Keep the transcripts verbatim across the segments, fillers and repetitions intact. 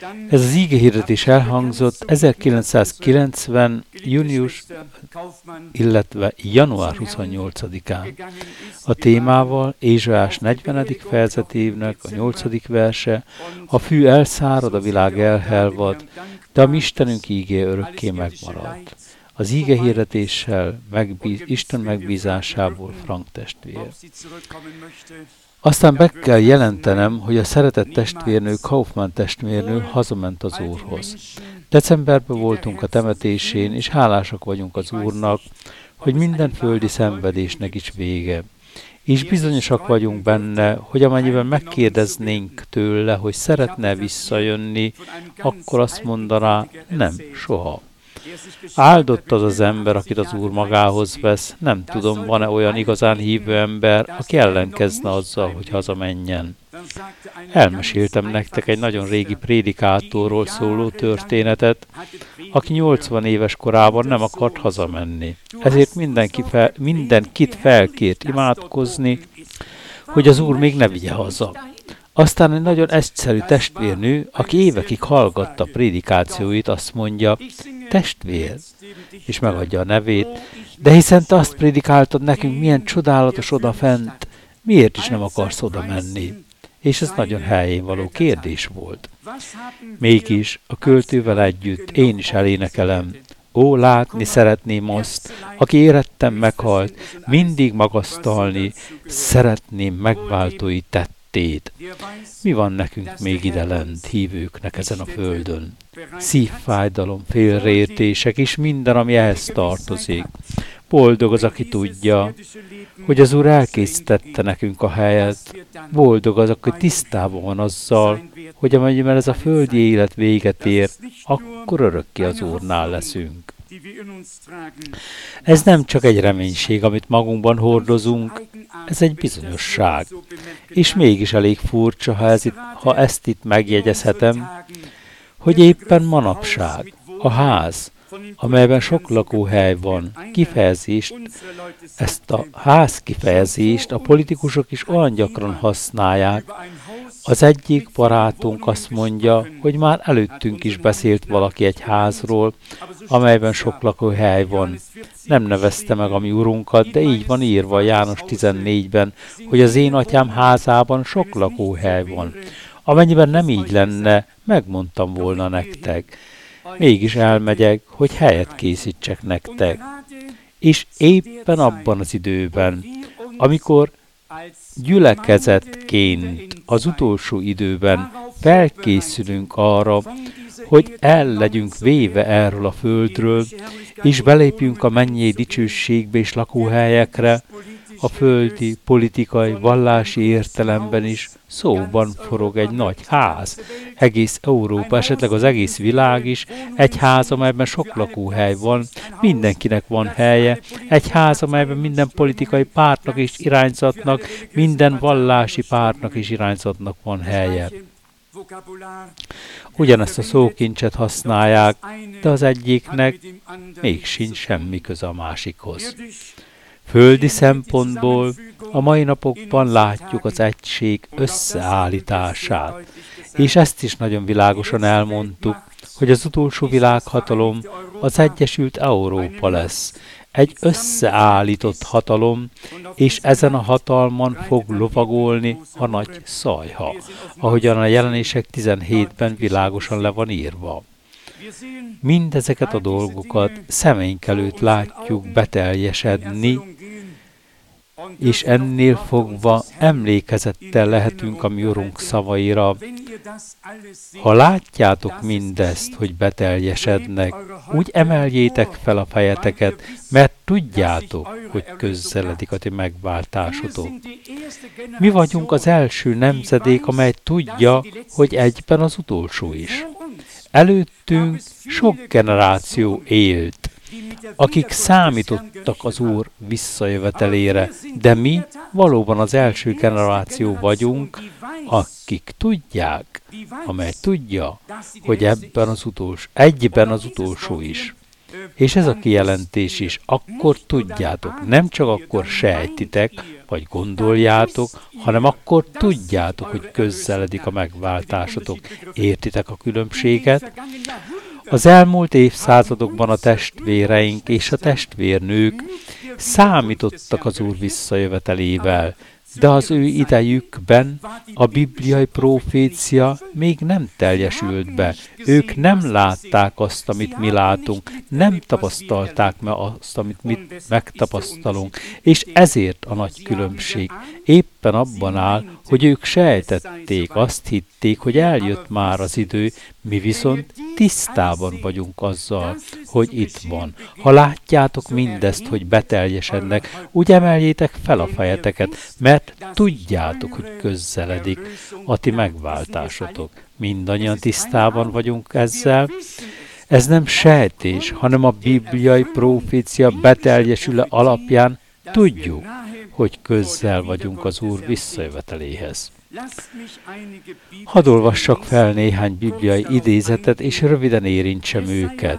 Ez az ígehirdetés elhangzott ezerkilencszázkilencven. június, illetve január huszonnyolcadikán. A témával Ézsaiás negyvenedik fejezetének a nyolcadik verse, a fű elszárad, a világ elhelvad, de a mi Istenünk ígéje örökké megmaradt. Az ígehirdetéssel megbíz, Isten megbízásából Frank testvér. Aztán be kell jelentenem, hogy a szeretett testvérnő, Kaufmann testvérnő hazament az Úrhoz. Decemberben voltunk a temetésén, és hálásak vagyunk az Úrnak, hogy minden földi szenvedésnek is vége. És bizonyosak vagyunk benne, hogy amennyiben megkérdeznénk tőle, hogy szeretne visszajönni, akkor azt mondaná, nem, soha. Áldott az az ember, akit az Úr magához vesz. Nem tudom, van-e olyan igazán hívő ember, aki ellenkezne azzal, hogy hazamenjen. Elmeséltem nektek egy nagyon régi prédikátorról szóló történetet, aki nyolcvan éves korában nem akart hazamenni. Ezért mindenki fel, mindenkit felkért imádkozni, hogy az Úr még ne vigye haza. Aztán egy nagyon egyszerű testvérnő, aki évekig hallgatta prédikációit, azt mondja, testvér, és megadja a nevét, de hiszen te azt prédikáltad nekünk, milyen csodálatos odafent, miért is nem akarsz oda menni? És ez nagyon helyén való kérdés volt. Mégis a költővel együtt én is elénekelem, ó, látni szeretném azt, aki érettem meghalt, mindig magasztalni, szeretném megváltói tettét. Mi van nekünk még idelent, hívőknek ezen a földön? Szívfájdalom, félreértések és minden, ami ehhez tartozik. Boldog az, aki tudja, hogy az Úr elkészítette nekünk a helyet. Boldog az, aki tisztában van azzal, hogy amennyiben ez a földi élet véget ér, akkor örökké az Úrnál leszünk. Ez nem csak egy reménység, amit magunkban hordozunk, ez egy bizonyosság. És mégis elég furcsa, ha, ez itt, ha ezt itt megjegyezhetem, hogy éppen manapság a ház, amelyben sok lakóhely van, kifejezést, ezt a ház kifejezést a politikusok is olyan gyakran használják. Az egyik barátunk azt mondja, hogy már előttünk is beszélt valaki egy házról, amelyben sok lakóhely van. Nem nevezte meg a mi urunkat, de így van írva a János tizennégyben, hogy az én atyám házában sok lakóhely van. Amennyiben nem így lenne, megmondtam volna nektek. Mégis elmegyek, hogy helyet készítsek nektek. És éppen abban az időben, amikor gyülekezetként az utolsó időben felkészülünk arra, hogy el legyünk véve erről a földről, és belépjünk a mennyei dicsőségbe és lakóhelyekre, a földi, politikai, vallási értelemben is szóban forog egy nagy ház. Egész Európa, esetleg az egész világ is, egy ház, amelyben sok lakóhely van, mindenkinek van helye, egy ház, amelyben minden politikai pártnak és irányzatnak, minden vallási pártnak és irányzatnak van helye. Ugyanezt a szókincset használják, de az egyiknek még sincs semmi köze a másikhoz. Földi szempontból a mai napokban látjuk az egység összeállítását, és ezt is nagyon világosan elmondtuk, hogy az utolsó világhatalom az Egyesült Európa lesz, egy összeállított hatalom, és ezen a hatalmon fog lovagolni a nagy szajha, ahogyan a Jelenések tizenhétben világosan le van írva. Mindezeket a dolgokat szemeink előtt látjuk beteljesedni, és ennél fogva emlékezettel lehetünk a mi Urunk szavaira. Ha látjátok mindezt, hogy beteljesednek, úgy emeljétek fel a fejeteket, mert tudjátok, hogy közeledik a ti megváltásotok. Mi vagyunk az első nemzedék, amely tudja, hogy egyben az utolsó is. Előttünk sok generáció élt, akik számítottak az Úr visszajövetelére, de mi valóban az első generáció vagyunk, akik tudják, amely tudja, hogy ebben az utolsó, egyben az utolsó is. És ez a kijelentés is, akkor tudjátok, nem csak akkor sejtitek, vagy gondoljátok, hanem akkor tudjátok, hogy közeledik a megváltásotok. Értitek a különbséget? Az elmúlt évszázadokban a testvéreink és a testvérnők számítottak az Úr visszajövetelével, de az ő idejükben a bibliai profécia még nem teljesült be. Ők nem látták azt, amit mi látunk, nem tapasztalták meg azt, amit mi megtapasztalunk, és ezért a nagy különbség éppen abban áll, hogy ők sejtették, azt hitték, hogy eljött már az idő, mi viszont tisztában vagyunk azzal, hogy itt van. Ha látjátok mindezt, hogy beteljesednek, úgy emeljétek fel a fejeteket, mert tudjátok, hogy közeledik a ti megváltásotok. Mindannyian tisztában vagyunk ezzel. Ez nem sejtés, hanem a bibliai profécia beteljesüle alapján tudjuk, hogy közel vagyunk az Úr visszajöveteléhez. Hadd olvassak fel néhány bibliai idézetet, és röviden érintsem őket.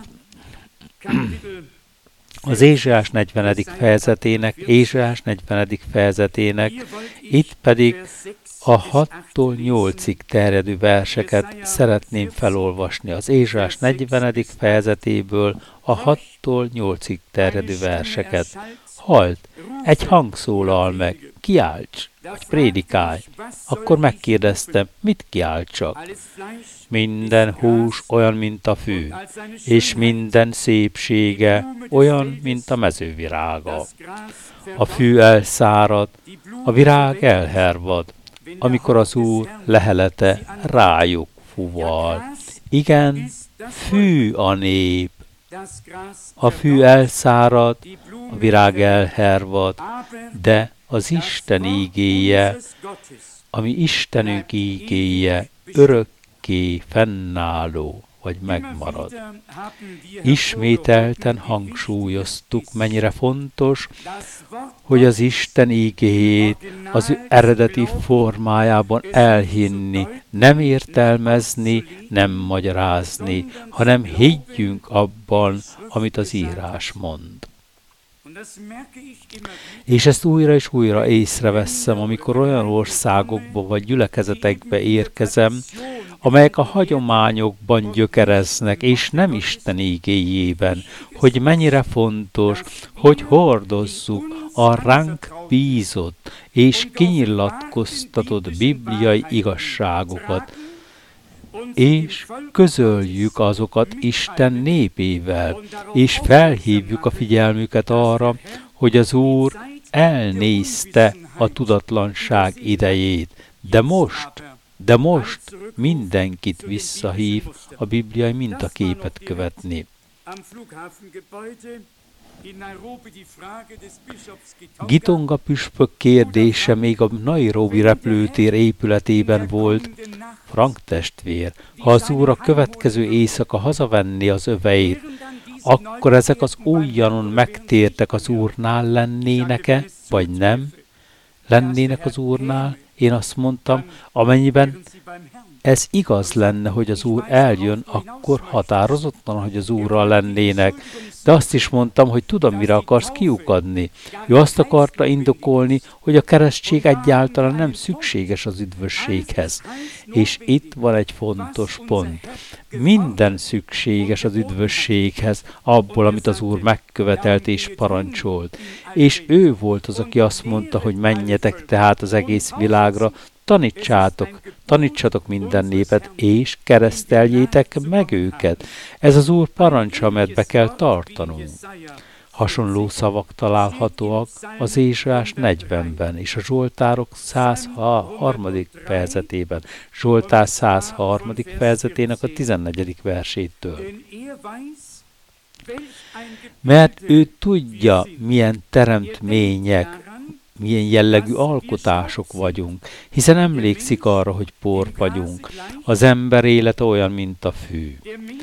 Az Ézsaiás negyvenedik fejezetének, Ézsaiás negyvenedik fejezetének, itt pedig a hattól nyolcig terjedő verseket szeretném felolvasni. Az Ézsaiás negyvenedik fejezetéből a hattól nyolcig terjedő verseket. Halt, egy hang szólal meg, kiálts, vagy prédikálj. Akkor megkérdeztem, mit kiáltsak? Minden hús olyan, mint a fű, és minden szépsége olyan, mint a mezővirága. A fű elszárad, a virág elhervad, amikor az Úr lehelete rájuk fuval. Igen, fű a nép. A fű elszárad, a virág elhervad, de az Isten ígéje, ami Istenünk ígéje, örökké fennálló, vagy megmarad. Ismételten hangsúlyoztuk, mennyire fontos, hogy az Isten ígéjét az ő eredeti formájában elhinni, nem értelmezni, nem magyarázni, hanem higgyünk abban, amit az írás mond. És ezt újra és újra észreveszem, amikor olyan országokba vagy gyülekezetekbe érkezem, amelyek a hagyományokban gyökereznek, és nem Isten ígéjében, hogy mennyire fontos, hogy hordozzuk a ránk bízott és kinyilatkoztatott bibliai igazságokat, és közöljük azokat Isten népével, és felhívjuk a figyelmüket arra, hogy az Úr elnézte a tudatlanság idejét, de most, de most mindenkit visszahív a bibliai mintaképet követni. Gitonga püspök kérdése még a Nairobi repülőtér épületében volt. Frank testvér, ha az Úr a következő éjszaka hazavenni az öveit, akkor ezek az újjanon megtértek az Úrnál lennének-e, vagy nem? Lennének az Úrnál? Én azt mondtam, amennyiben ez igaz lenne, hogy az Úr eljön, akkor határozottan, hogy az Úrral lennének. De azt is mondtam, hogy tudom, mire akarsz kiukadni. Ő azt akarta indokolni, hogy a keresztség egyáltalán nem szükséges az üdvösséghez. És itt van egy fontos pont. Minden szükséges az üdvösséghez, abból, amit az Úr megkövetelt és parancsolt. És ő volt az, aki azt mondta, hogy menjetek tehát az egész világra, tanítsátok, tanítsatok minden népet, és kereszteljétek meg őket. Ez az Úr parancsa, amelyet be kell tartanunk. Hasonló szavak találhatóak az Ézsaiás negyvenben és a Zsoltárok száz harmadik fejezetében, Zsoltár száz harmadik fejezetének a tizennegyedik versétől. Mert ő tudja, milyen teremtmények, milyen jellegű alkotások vagyunk, hiszen emlékszik arra, hogy por vagyunk. Az ember élete olyan, mint a fű.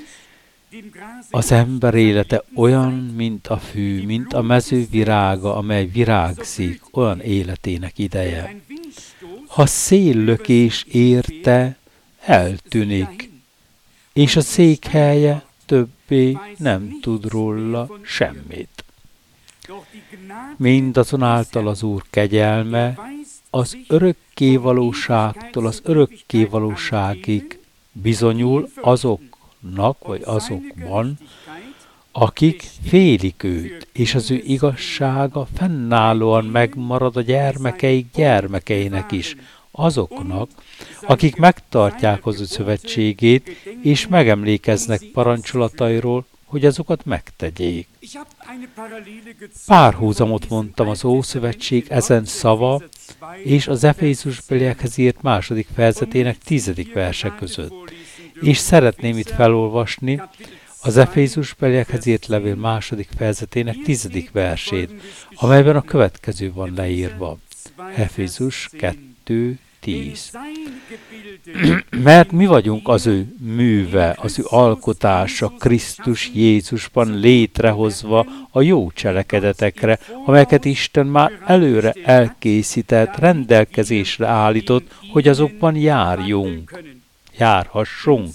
Az ember élete olyan, mint a fű, mint a mező virága, amely virágzik, olyan életének ideje. Ha széllökés érte, eltűnik, és a székhelye többé nem tud róla semmit. Mindazonáltal az Úr kegyelme az örökkévalóságtól az örökkévalóságig bizonyul azoknak, vagy azokban, akik félik őt, és az ő igazsága fennállóan megmarad a gyermekeik gyermekeinek is, azoknak, akik megtartják az ő szövetségét, és megemlékeznek parancsolatairól, hogy azokat megtegyék. Párhuzamot mondtam az Ószövetség ezen szava és az Efézusbeliekhez írt második fejezetének tizedik verse között. És szeretném itt felolvasni az Efézusbeliekhez írt levél második fejezetének tizedik versét, amelyben a következő van leírva. Efézus kettő tíz. Mert mi vagyunk az ő műve, az ő alkotása Krisztus Jézusban létrehozva a jó cselekedetekre, amelyeket Isten már előre elkészített, rendelkezésre állított, hogy azokban járjunk, járhassunk.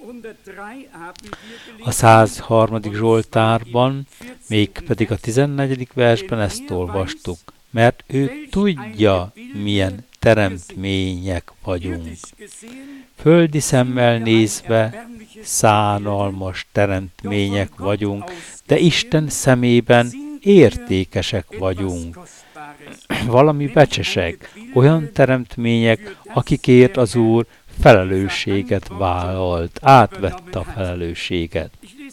A száz harmadik Zsoltárban, mégpedig a tizennegyedik versben ezt olvastuk, mert ő tudja, milyen teremtmények vagyunk. Földi szemmel nézve szánalmas teremtmények vagyunk, de Isten szemében értékesek vagyunk. Valami becsesek, olyan teremtmények, akikért az Úr felelősséget vállalt, átvette a felelősséget.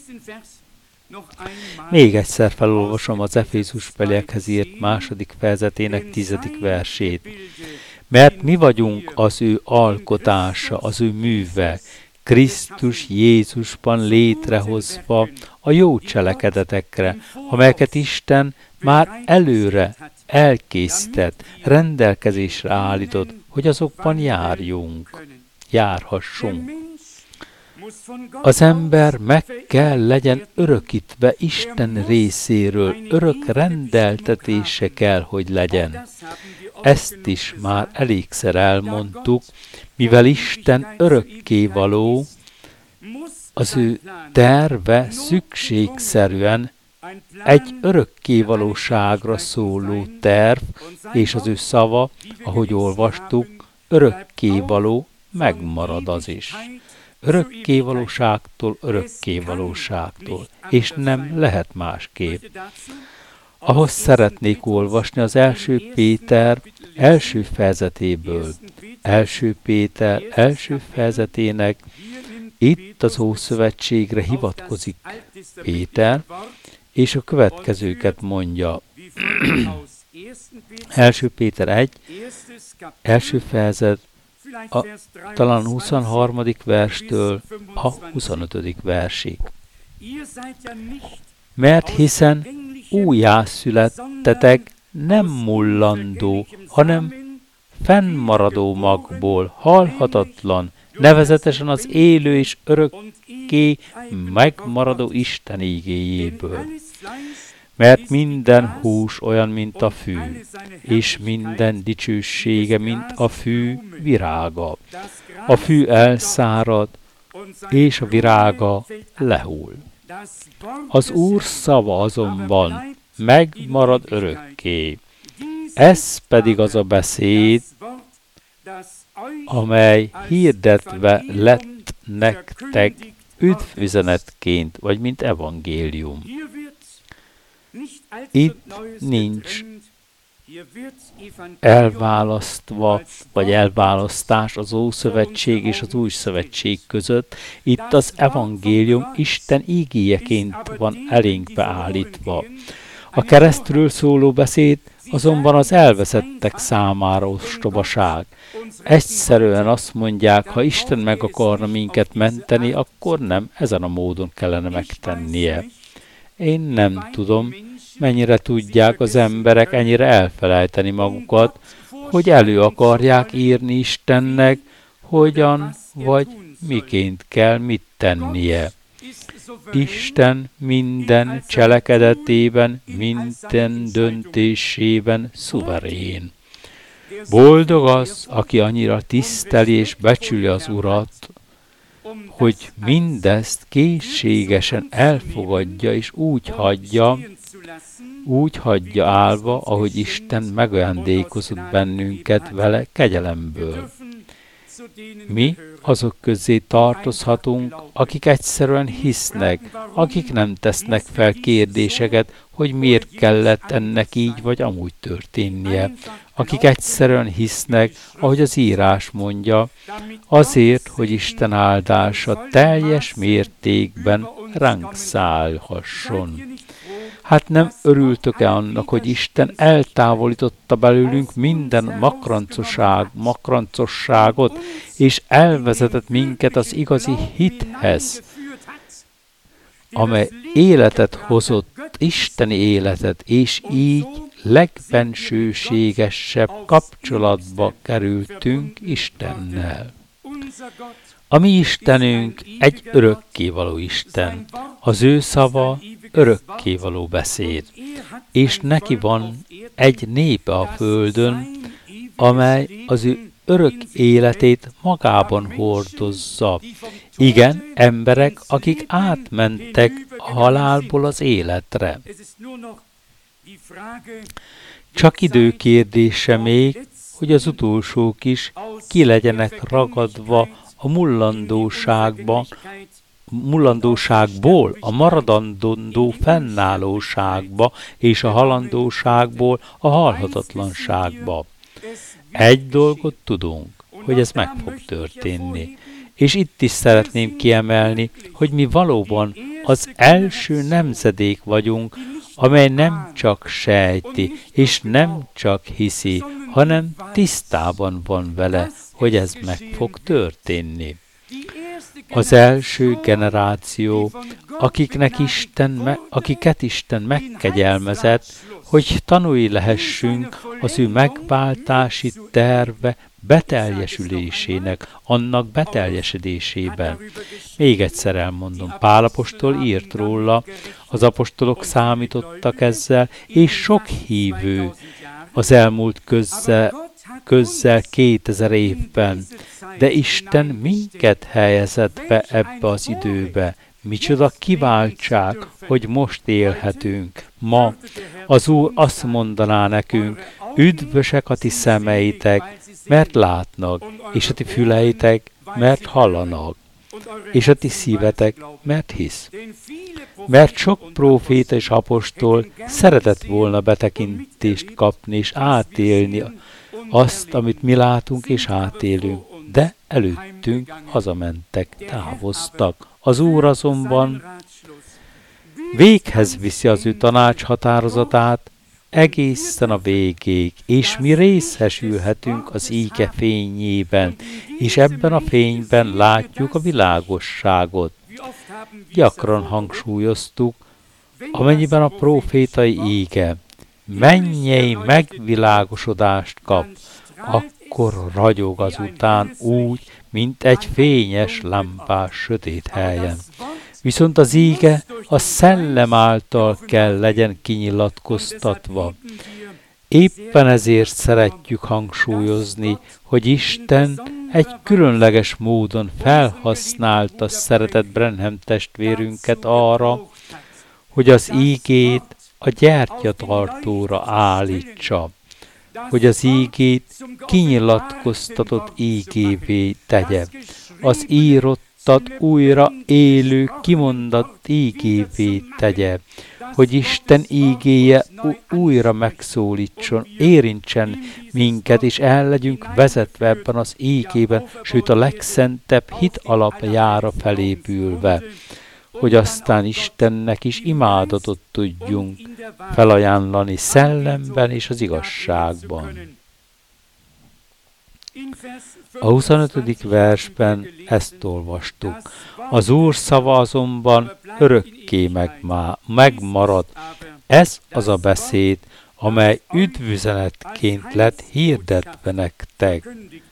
Még egyszer felolvasom az Efézusbeliekhez írt második fejezetének tizedik versét. Mert mi vagyunk az ő alkotása, az ő műve, Krisztus Jézusban létrehozva a jó cselekedetekre, amelyeket Isten már előre elkészített, rendelkezésre állított, hogy azokban járjunk, járhassunk. Az ember meg kell legyen örökítve Isten részéről, örök rendeltetése kell, hogy legyen. Ezt is már elégszer elmondtuk, mivel Isten örökkévaló, az ő terve szükségszerűen egy örökkévalóságra szóló terv, és az ő szava, ahogy olvastuk, örökkévaló, megmarad az is. Örökkévalóságtól örökkévalóságtól, és nem lehet másképp. Ahhoz szeretnék olvasni az első Péter első fejezetéből. első Péter első fejezetének itt az Ószövetségre hivatkozik Péter, és a következőket mondja. első Péter egy, első fejezet, A, talán huszonharmadik verstől a huszonötödik versig. Mert hiszen újjászülettetek nem mullandó, hanem fennmaradó magból, halhatatlan, nevezetesen az élő és örökké megmaradó Isten igéjéből. Mert minden hús olyan, mint a fű, és minden dicsősége, mint a fű virága. A fű elszárad, és a virága lehull. Az Úr szava azonban megmarad örökké. Ez pedig az a beszéd, amely hirdetve lett nektek üdvüzenetként, vagy mint evangélium. Itt nincs elválasztva, vagy elválasztás az Ószövetség és az Új Szövetség között. Itt az evangélium Isten ígéjeként van elénk beállítva. A keresztről szóló beszéd azonban az elveszettek számára ostobaság. Egyszerűen azt mondják, ha Isten meg akarna minket menteni, akkor nem ezen a módon kellene megtennie. Én nem tudom, mennyire tudják az emberek ennyire elfelejteni magukat, hogy elő akarják írni Istennek, hogyan vagy miként kell mit tennie. Isten minden cselekedetében, minden döntésében szuverén. Boldog az, aki annyira tiszteli és becsüli az Urat, hogy mindezt készségesen elfogadja és úgy hagyja, úgy hagyja állva, ahogy Isten megajándékozott bennünket vele kegyelemből. Mi azok közé tartozhatunk, akik egyszerűen hisznek, akik nem tesznek fel kérdéseket, hogy miért kellett ennek így vagy amúgy történnie, akik egyszerűen hisznek, ahogy az írás mondja, azért, hogy Isten áldása teljes mértékben ránk szállhasson. Hát nem örültök-e annak, hogy Isten eltávolította belőlünk minden makrancoság, makrancosságot, és elvezetett minket az igazi hithez, amely életet hozott, isteni életet, és így legbensőségesebb kapcsolatba kerültünk Istennel. A mi Istenünk egy örökkévaló Isten, az ő szava örökkévaló beszéd, és neki van egy népe a földön, amely az ő örök életét magában hordozza. Igen, emberek, akik átmentek a halálból az életre. Csak idő kérdése még, hogy az utolsók is ki legyenek ragadva a mullandóságban, mullandóságból a maradandó fennállóságba és a halandóságból a halhatatlanságba. Egy dolgot tudunk, hogy ez meg fog történni. És itt is szeretném kiemelni, hogy mi valóban az első nemzedék vagyunk, amely nem csak sejti, és nem csak hiszi, hanem tisztában van vele, hogy ez meg fog történni. Az első generáció, akiknek Isten me, akiket Isten megkegyelmezett, hogy tanúi lehessünk az ő megváltási terve beteljesülésének, annak beteljesedésében. Még egyszer elmondom, Pál apostol írt róla, az apostolok számítottak ezzel, és sok hívő az elmúlt közzel, közzel kétezer évben, de Isten minket helyezett be ebbe az időbe. Micsoda kiváltság, hogy most élhetünk. Ma az Úr azt mondaná nekünk, üdvösek a ti szemeitek, mert látnak, és a ti füleitek, mert hallanak, és a ti szívetek, mert hisz. Mert sok próféta és apostol szeretett volna betekintést kapni és átélni azt, amit mi látunk és átélünk, de előttünk hazamentek, távoztak. Az Úr azonban véghez viszi az ő tanács határozatát egészen a végéig, és mi részesülhetünk az íge fényében, és ebben a fényben látjuk a világosságot. Gyakran hangsúlyoztuk, amennyiben a prófétai íge mennyei megvilágosodást kap, akkor ragyog azután úgy, mint egy fényes lámpás sötét helyen. Viszont az íge a szellem által kell legyen kinyilatkoztatva. Éppen ezért szeretjük hangsúlyozni, hogy Isten egy különleges módon felhasználta szeretett Branham testvérünket arra, hogy az ígét a gyertyatartóra állítsa, hogy az ígét kinyilatkoztatott ígévé tegye, az írottat újra élő, kimondott ígévé tegye, hogy Isten ígéje újra megszólítson, érintsen minket, és el legyünk vezetve ebben az ígében, sőt a legszentebb hit alapjára felépülve, hogy aztán Istennek is imádatot tudjunk felajánlani szellemben és az igazságban. A huszonötödik versben ezt olvastuk. Az Úr szava azonban örökké megmá- megmarad. Ez az a beszéd, amely üdvüzenetként lett hirdetve nektek,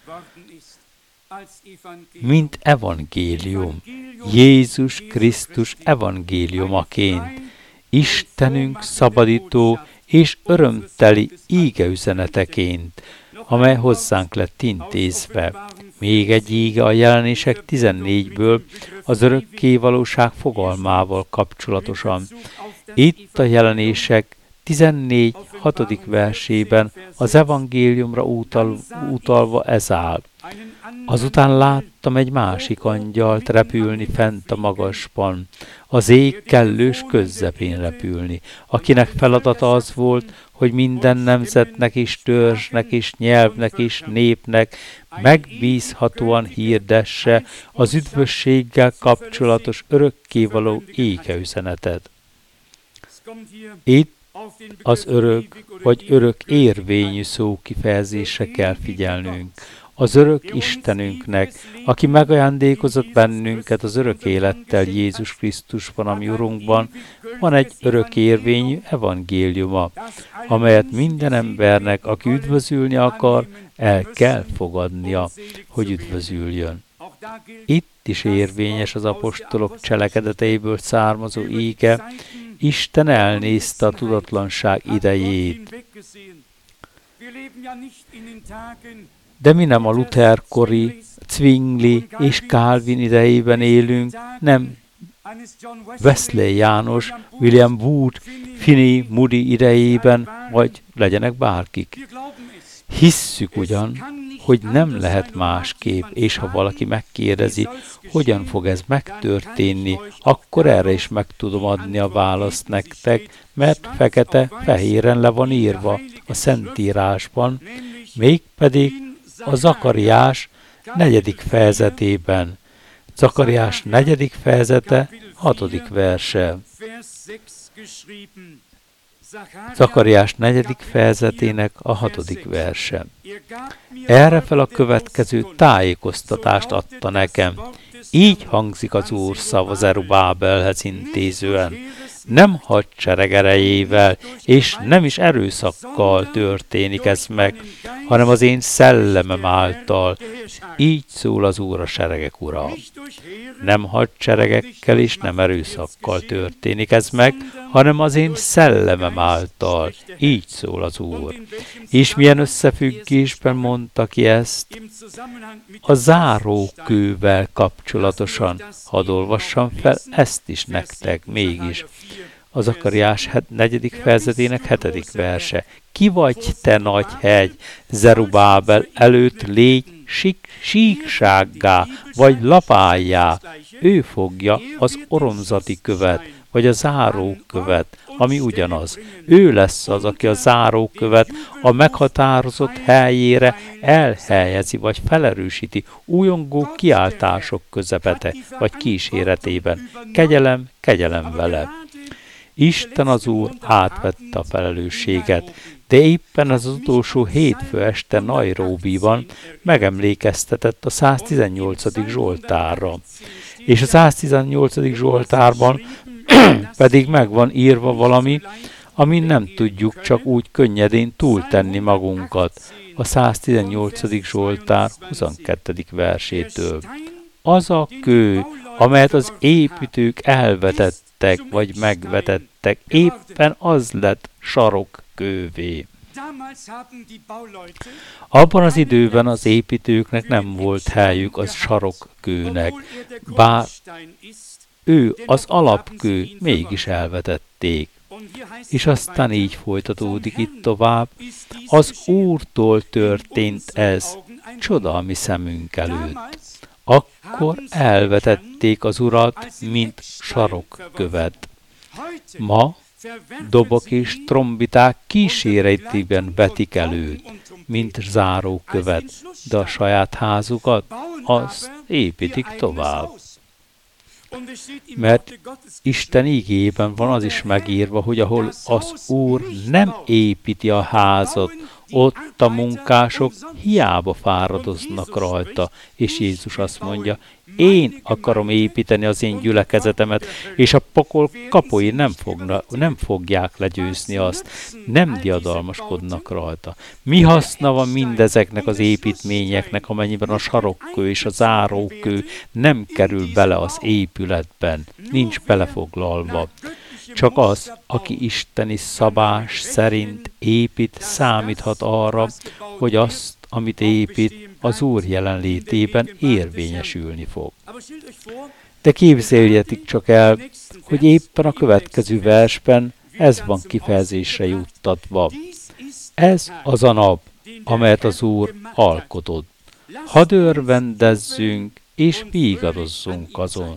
mint evangélium, Jézus Krisztus evangéliumaként, Istenünk szabadító és örömteli ígeüzeneteként, amely hozzánk lett intézve. Még egy íge a Jelenések tizennégyből az örökkévalóság fogalmával kapcsolatosan. Itt a Jelenések tizennégy hatodik versében az evangéliumra utal, utalva ez áll. Azután láttam egy másik angyalt repülni fent a magasban, az ég kellős közepén repülni, akinek feladata az volt, hogy minden nemzetnek és törzsnek és nyelvnek és népnek megbízhatóan hirdesse az üdvösséggel kapcsolatos örökkévaló égeüzenetet. Itt az örök vagy örök érvényű szó kifejezésre kell figyelnünk. Az örök Istenünknek, aki megajándékozott bennünket az örök élettel Jézus Krisztusban, ami Urunkban, van egy örök érvényű evangéliuma, amelyet minden embernek, aki üdvözülni akar, el kell fogadnia, hogy üdvözüljön. Itt is érvényes az apostolok cselekedeteiből származó íge, Isten elnézte a tudatlanság idejét. De mi nem a Luther-kori, Zwingli és Calvin idejében élünk, nem Wesley János, William Booth, Finney Moody idejében, vagy legyenek bárkik. Hisszük ugyan, hogy nem lehet másképp, és ha valaki megkérdezi, hogyan fog ez megtörténni, akkor erre is meg tudom adni a választ nektek, mert fekete-fehéren le van írva a Szentírásban, mégpedig a Zakariás negyedik fejezetében. Zakariás negyedik fejezete, hatodik verse. Zakariás negyedik fejezetének a hatodik verse. Erre fel a következő tájékoztatást adta nekem. Így hangzik az Úr szava Zerubábelhez intézően. Nem hadsereg erejével, és nem is erőszakkal történik ez meg, hanem az én szellemem által. Így szól az Úr, a seregek Ura. Nem hadseregekkel és nem erőszakkal történik ez meg, hanem az én szellemem által. Így szól az Úr. És milyen összefüggésben mondta ki ezt? A zárókővel kapcsolatosan. Hadd olvassam fel ezt is nektek mégis. A Zakariás negyedik fejezetének hetedik verse. Ki vagy te nagy hegy, Zerubábel előtt légy sík, síksággá, vagy lapáljá. Ő fogja az oromzati követ, vagy a zárókövet, ami ugyanaz. Ő lesz az, aki a zárókövet a meghatározott helyére elhelyezi, vagy felerősíti újongó kiáltások közepete, vagy kíséretében. Kegyelem, kegyelem vele. Isten az Úr átvette a felelősséget, de éppen az utolsó hétfő este Nairobiban megemlékeztetett a száztizennyolcadik Zsoltárra. És a száztizennyolcadik Zsoltárban pedig meg van írva valami, amin nem tudjuk csak úgy könnyedén túltenni magunkat. A száztizennyolcadik Zsoltár huszonkettedik versétől. Az a kő, amelyet az építők elvetettek, vagy megvetettek, éppen az lett sarokkővé. Abban az időben az építőknek nem volt helyük az sarokkőnek, bár ő az alapkő mégis elvetették. És aztán így folytatódik itt tovább. Az Úrtól történt ez, csoda a mi szemünk előtt. Akkor elvetették az Urat, mint sarokkövet. Ma dobok és trombiták kíséretében vetik előtt, mint zárókövet, de a saját házukat azt építik tovább. Mert Isten igében van az is megírva, hogy ahol az Úr nem építi a házat, ott a munkások hiába fáradoznak rajta. És Jézus azt mondja, én akarom építeni az én gyülekezetemet, és a pokol kapui nem, fogna, nem fogják legyőzni azt, nem diadalmaskodnak rajta. Mi haszna van mindezeknek az építményeknek, amennyiben a sarokkő és a zárókő nem kerül bele az épületben, nincs belefoglalva. Csak az, aki isteni szabás szerint épít, számíthat arra, hogy azt, amit épít, az Úr jelenlétében érvényesülni fog. De képzeljétek csak el, hogy éppen a következő versben ez van kifejezésre juttatva. Ez az a nap, amelyet az Úr alkotott. Hadd örvendezzünk és vígadozzunk azon.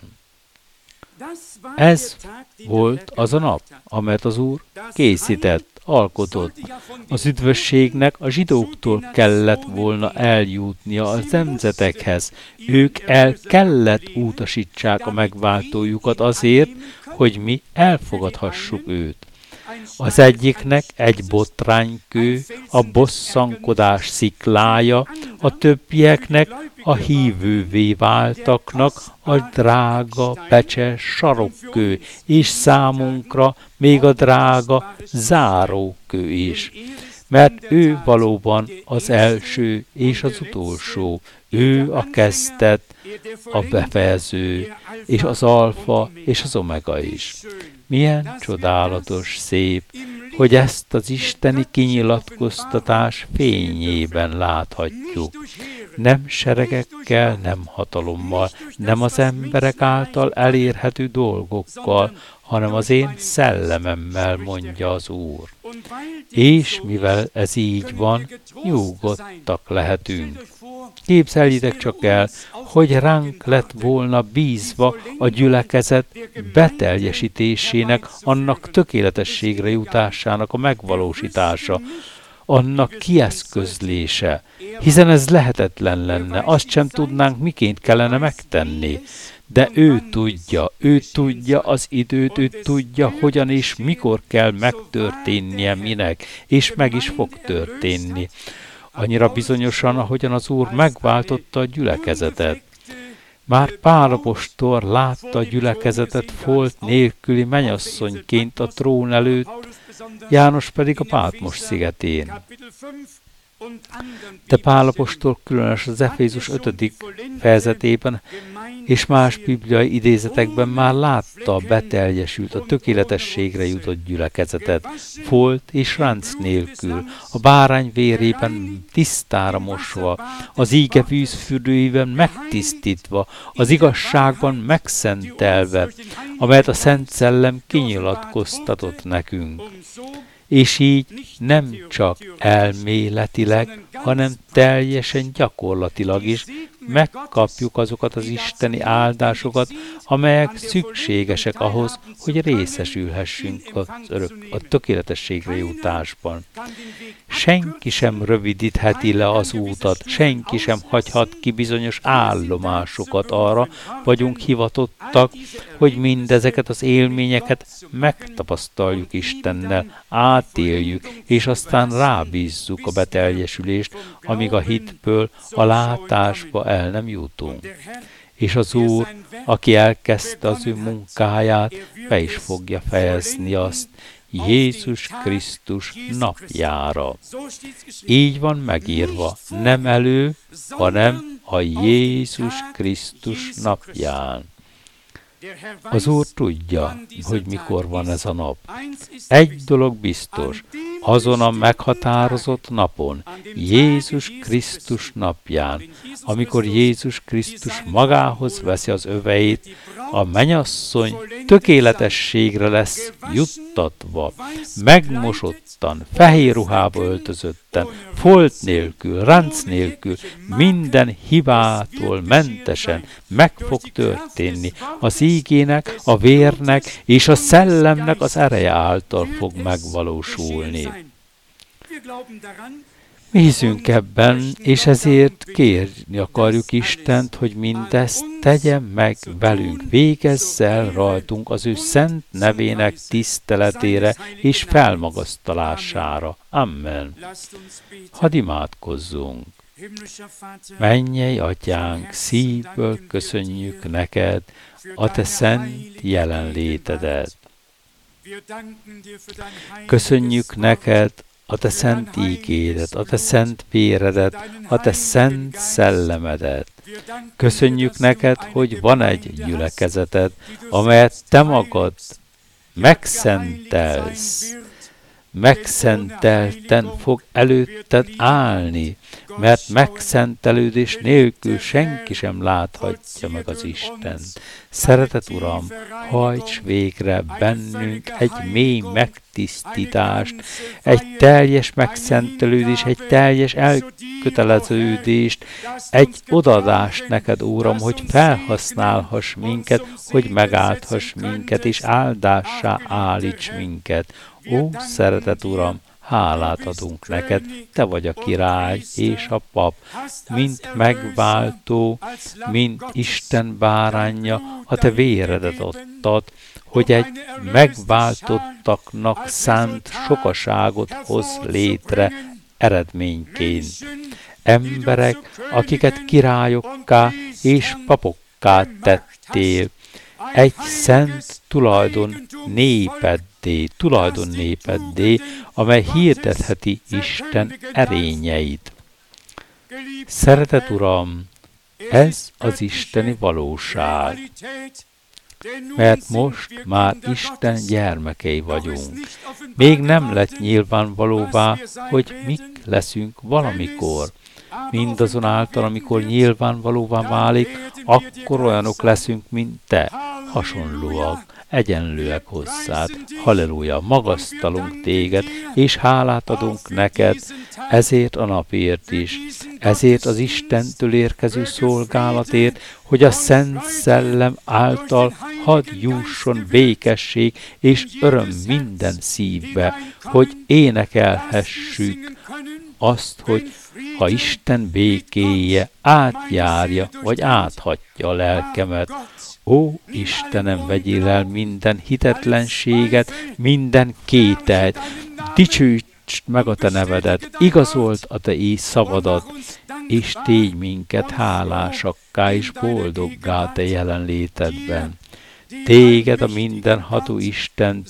Ez volt az a nap, amelyet az Úr készített, alkotott. Az üdvösségnek a zsidóktól kellett volna eljutnia a nemzetekhez. Ők el kellett utasítsák a megváltójukat azért, hogy mi elfogadhassuk őt. Az egyiknek egy botránykő, a bosszankodás sziklája, a többieknek a hívővé váltaknak a drága, pecses sarokkő, és számunkra még a drága zárókő is. Mert ő valóban az első és az utolsó, ő a kezdet, a befejező, és az alfa és az omega is. Milyen csodálatos, szép, hogy ezt az isteni kinyilatkoztatás fényében láthatjuk. Nem seregekkel, nem hatalommal, nem az emberek által elérhető dolgokkal, hanem az én szellememmel, mondja az Úr. És mivel ez így van, nyugodtak lehetünk. Képzeljétek csak el, hogy ránk lett volna bízva a gyülekezet beteljesítésének, annak tökéletességre jutásának a megvalósítása, annak kieszközlése, hiszen ez lehetetlen lenne, azt sem tudnánk, miként kellene megtenni. De ő tudja, ő tudja az időt, ő tudja, hogyan és mikor kell megtörténnie minek, és meg is fog történni. Annyira bizonyosan, ahogyan az Úr megváltotta a gyülekezetet. Már Pál apostol látta a gyülekezetet folt nélküli mennyasszonyként a trón előtt, János pedig a Pátmos szigetén. De Pál apostol különös az Efézus ötödik fejezetében és más bibliai idézetekben már látta a beteljesült, a tökéletességre jutott gyülekezetet, folt és ránc nélkül, a bárány vérében tisztára mosva, az íge vízfürdőiben megtisztítva, az igazságban megszentelve, amelyet a Szent Szellem kinyilatkoztatott nekünk. És így nem csak elméletileg, hanem teljesen gyakorlatilag is megkapjuk azokat az isteni áldásokat, amelyek szükségesek ahhoz, hogy részesülhessünk az örök, a tökéletességre jutásban. Senki sem rövidítheti le az útat, senki sem hagyhat ki bizonyos állomásokat, arra vagyunk hivatottak, hogy mindezeket az élményeket megtapasztaljuk Istennel, átéljük, és aztán rábízzuk a beteljesülést, amíg a hitből a látásba el nem jutunk. És az Úr, aki elkezdte az ő munkáját, be is fogja fejezni azt Jézus Krisztus napjára. Így van megírva, nem elő, hanem a Jézus Krisztus napján. Az Úr tudja, hogy mikor van ez a nap. Egy dolog biztos, azon a meghatározott napon, Jézus Krisztus napján, amikor Jézus Krisztus magához veszi az öveit, a mennyasszony tökéletességre lesz juttatva, megmosottan, fehér ruhába öltözötten, folt nélkül, ránc nélkül, minden hibától mentesen meg fog történni. Az ígének, a vérnek és a szellemnek az ereje által fog megvalósulni. Mi hiszünk ebben, és ezért kérni akarjuk Istent, hogy mindezt tegye meg velünk, végezze el rajtunk az ő szent nevének tiszteletére és felmagasztalására. Amen. Hadd imádkozzunk. Mennyei Atyánk, szívből köszönjük neked a te szent jelenlétedet. Köszönjük neked a te szent ígédet, a te szent véredet, a te szent szellemedet. Köszönjük neked, hogy van egy gyülekezeted, amelyet te magad megszentelsz, megszentelten fog előtted állni, mert megszentelődés nélkül senki sem láthatja meg az Istent. Szeretet Uram, hajts végre bennünk egy mély megtisztítást, egy teljes megszentelődést, egy teljes elköteleződést, egy odaadást neked, Úram, hogy felhasználhass minket, hogy megáldhass minket, és áldássá állíts minket. Ó, szeretet Uram, hálát adunk neked, te vagy a király és a pap, mint megváltó, mint Isten báránja, a te véredet adtad, hogy egy megváltottaknak szánt sokaságot hoz létre eredményként. Emberek, akiket királyokká és papokká tettél, egy szent tulajdon népeddé, tulajdon népeddé, amely hirdetheti Isten erényeit. Szeretet Uram, ez az isteni valóság, mert most már Isten gyermekei vagyunk. Még nem lett nyilvánvalóvá, hogy mik leszünk valamikor. Mindazonáltal, amikor nyilvánvalóvá válik, akkor olyanok leszünk, mint te, hasonlóak, egyenlőek hozzád. Halleluja, magasztalunk téged, és hálát adunk neked, ezért a napért is, ezért az Istentől érkező szolgálatért, hogy a Szent Szellem által hadd jusson békesség és öröm minden szívbe, hogy énekelhessük azt, hogy ha Isten békéje átjárja, vagy áthatja a lelkemet. Ó, Istenem, vegyél el minden hitetlenséget, minden kételyt, dicsőítsd meg a te nevedet, igazold a te így szavadat, és tégy minket hálásakká és boldoggá te jelenlétedben. Téged a mindenható Istent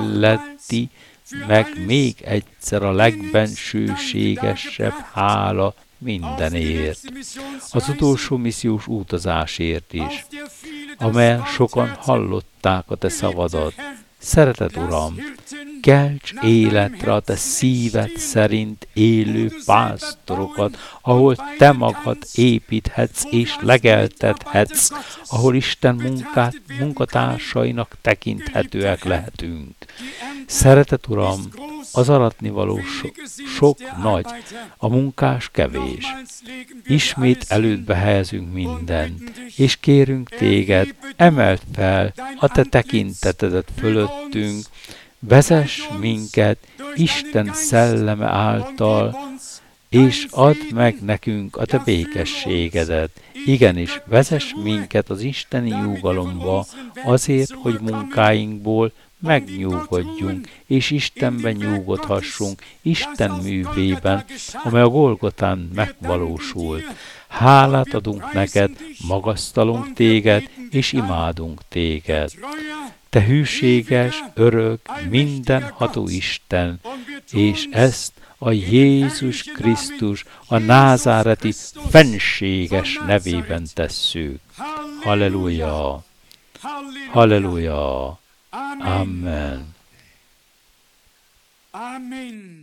illeti, meg még egyszer a legbensőségesebb hála mindenért. Az utolsó missziós utazásért is, amelyen sokan hallották a te szavadat. Szeretet Uram, kelts életre a te szíved szerint élő pásztorokat, ahol te magad építhetsz és legeltethetsz, ahol Isten munkát, munkatársainak tekinthetőek lehetünk. Szeretet Uram, az aratnivaló so, sok nagy, a munkás kevés. Ismét elődbe helyezünk mindent, és kérünk téged, emeld fel a te tekintetedet fölöttünk, vezess minket Isten szelleme által, és add meg nekünk a te békességedet. Igenis, vezess minket az isteni nyugalomba, azért, hogy munkáinkból megnyugodjunk, és Istenben nyugodhassunk, Isten művében, amely a Golgotán megvalósult. Hálát adunk neked, magasztalunk téged, és imádunk téged. Te hűséges, örök, mindenható Isten, és ezt a Jézus Krisztus, a názáreti fenséges nevében tesszük. Halleluja! Halleluja! Amen. Amen.